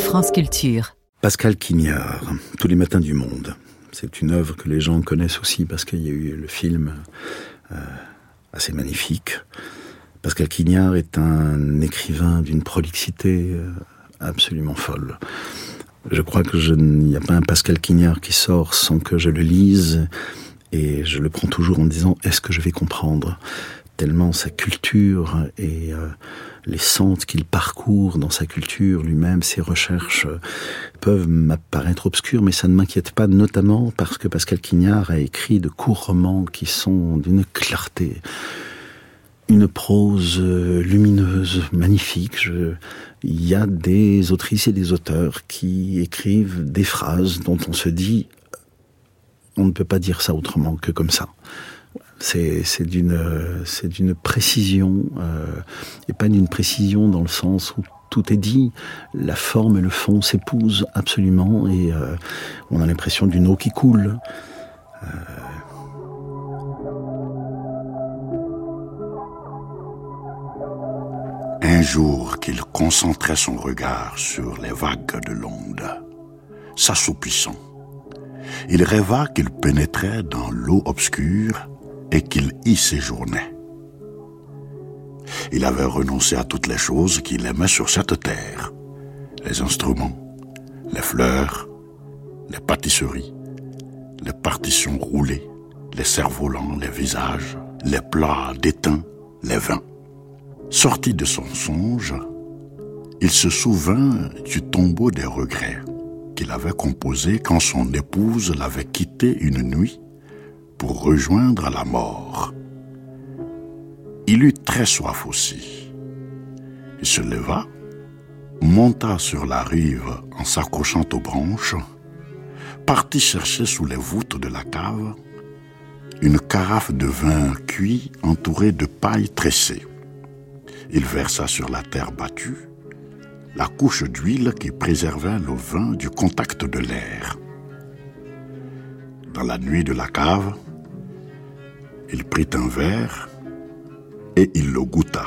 France Culture. Pascal Quignard, Tous les matins du monde. C'est une œuvre que les gens connaissent aussi parce qu'il y a eu le film assez magnifique. Pascal Quignard est un écrivain d'une prolixité absolument folle. Je crois qu'il n'y a pas un Pascal Quignard qui sort sans que je le lise, et je le prends toujours en me disant « est-ce que je vais comprendre ?» Tellement sa culture et les sens qu'il parcourt dans sa culture lui-même, ses recherches peuvent m'apparaître obscures, mais ça ne m'inquiète pas, notamment parce que Pascal Quignard a écrit de courts romans qui sont d'une clarté, une prose lumineuse, magnifique. Il y a des autrices et des auteurs qui écrivent des phrases dont on se dit « on ne peut pas dire ça autrement que comme ça ». C'est d'une précision, et pas d'une précision dans le sens où tout est dit. La forme et le fond s'épousent absolument, et on a l'impression d'une eau qui coule. Un jour qu'il concentrait son regard sur les vagues de l'onde, s'assoupissant, il rêva qu'il pénétrait dans l'eau obscure et qu'il y séjournait. Il avait renoncé à toutes les choses qu'il aimait sur cette terre. Les instruments, les fleurs, les pâtisseries, les partitions roulées, les cerfs-volants, les visages, les plats d'étain, les vins. Sorti de son songe, il se souvint du tombeau des regrets qu'il avait composé quand son épouse l'avait quitté une nuit pour rejoindre la mort. Il eut très soif aussi. Il se leva, monta sur la rive en s'accrochant aux branches, partit chercher sous les voûtes de la cave une carafe de vin cuit entourée de paille tressée. Il versa sur la terre battue la couche d'huile qui préservait le vin du contact de l'air. Dans la nuit de la cave, il prit un verre et il le goûta.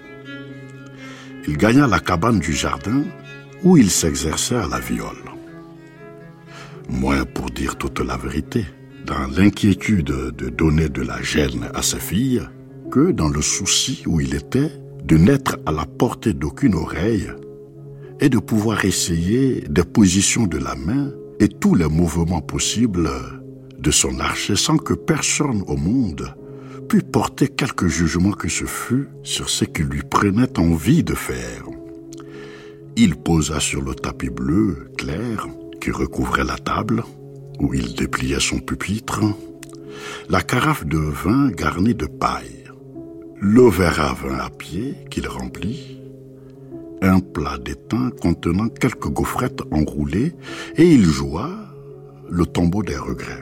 Il gagna la cabane du jardin où il s'exerçait à la viole. Moins pour dire toute la vérité, dans l'inquiétude de donner de la gêne à ses filles, que dans le souci où il était de n'être à la portée d'aucune oreille et de pouvoir essayer des positions de la main et tous les mouvements possibles de son archet sans que personne au monde pût porter quelque jugement que ce fût sur ce qu'il lui prenait envie de faire. Il posa sur le tapis bleu clair qui recouvrait la table, où il dépliait son pupitre, la carafe de vin garnie de paille, le verre à vin à pied qu'il remplit, un plat d'étain contenant quelques gaufrettes enroulées, et il joua le tombeau des regrets.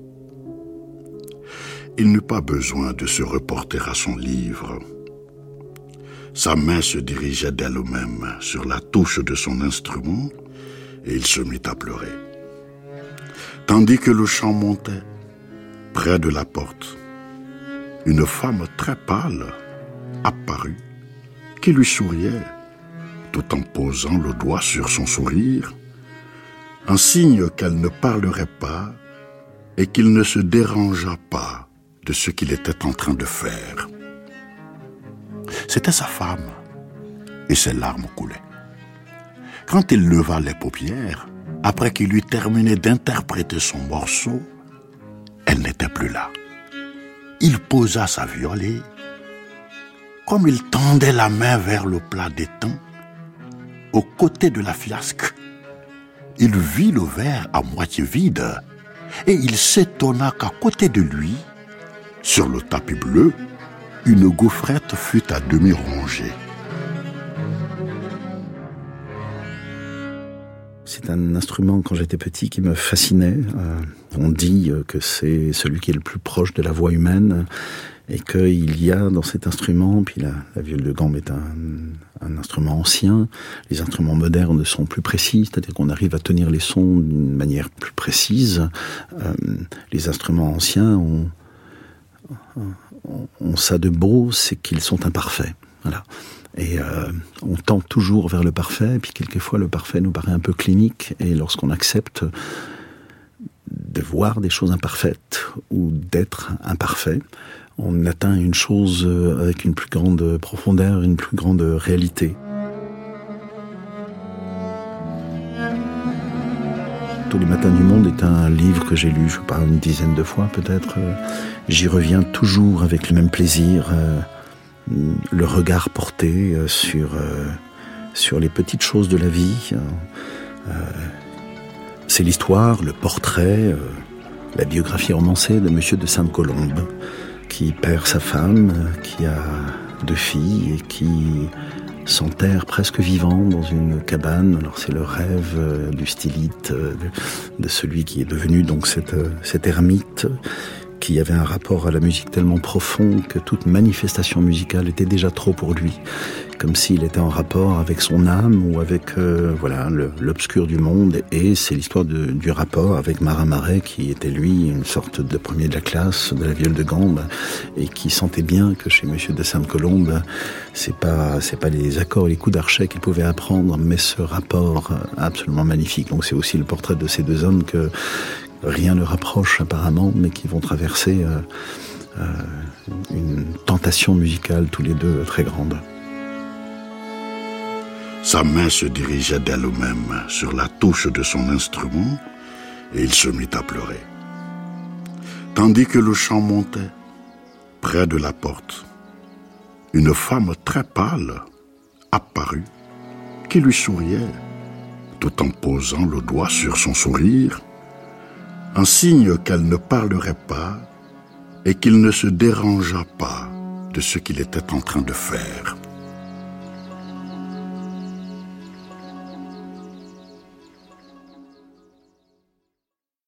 Il n'eut pas besoin de se reporter à son livre. Sa main se dirigeait d'elle-même sur la touche de son instrument et il se mit à pleurer. Tandis que le chant montait, près de la porte, une femme très pâle apparut qui lui souriait tout en posant le doigt sur son sourire, un signe qu'elle ne parlerait pas et qu'il ne se dérangeât pas de ce qu'il était en train de faire. C'était sa femme, et ses larmes coulaient. Quand il leva les paupières, après qu'il eut terminé d'interpréter son morceau, elle n'était plus là. Il posa sa viole et, comme il tendait la main vers le plat d'étain, au côté de la fiasque, il vit le verre à moitié vide, et il s'étonna qu'à côté de lui, sur le tapis bleu, une gaufrette fut à demi rongée. C'est un instrument, quand j'étais petit, qui me fascinait. On dit que c'est celui qui est le plus proche de la voix humaine, et qu'il y a dans cet instrument, puis la viole de gambe est un instrument ancien, les instruments modernes sont plus précis, c'est-à-dire qu'on arrive à tenir les sons d'une manière plus précise. Les instruments anciens ont ça de beau, c'est qu'ils sont imparfaits. Voilà. Et on tend toujours vers le parfait, et puis quelquefois le parfait nous paraît un peu clinique, et lorsqu'on accepte de voir des choses imparfaites ou d'être imparfait, on atteint une chose avec une plus grande profondeur, une plus grande réalité. Tous les matins du monde est un livre que j'ai lu, je sais pas, une dizaine de fois peut-être. J'y reviens toujours avec le même plaisir, le regard porté sur les petites choses de la vie. C'est l'histoire, le portrait, la biographie romancée de Monsieur de Sainte-Colombe, qui perd sa femme, qui a 2 filles et qui s'enterre presque vivant dans une cabane. Alors c'est le rêve du stylite, de celui qui est devenu donc cet ermite, qui avait un rapport à la musique tellement profond que toute manifestation musicale était déjà trop pour lui, comme s'il était en rapport avec son âme ou avec l'obscur du monde. Et c'est l'histoire du rapport avec Marin Marais, qui était lui une sorte de premier de la classe de la viole de gambe, et qui sentait bien que chez Monsieur de Sainte-Colombe, c'est pas les accords, les coups d'archet qu'il pouvait apprendre, mais ce rapport absolument magnifique. Donc c'est aussi le portrait de ces 2 hommes que rien ne rapproche apparemment, mais qui vont traverser une tentation musicale tous les 2 très grande. Sa main se dirigeait d'elle-même sur la touche de son instrument et il se mit à pleurer. Tandis que le chant montait, près de la porte, une femme très pâle apparut, qui lui souriait, tout en posant le doigt sur son sourire, un signe qu'elle ne parlerait pas et qu'il ne se dérangeât pas de ce qu'il était en train de faire.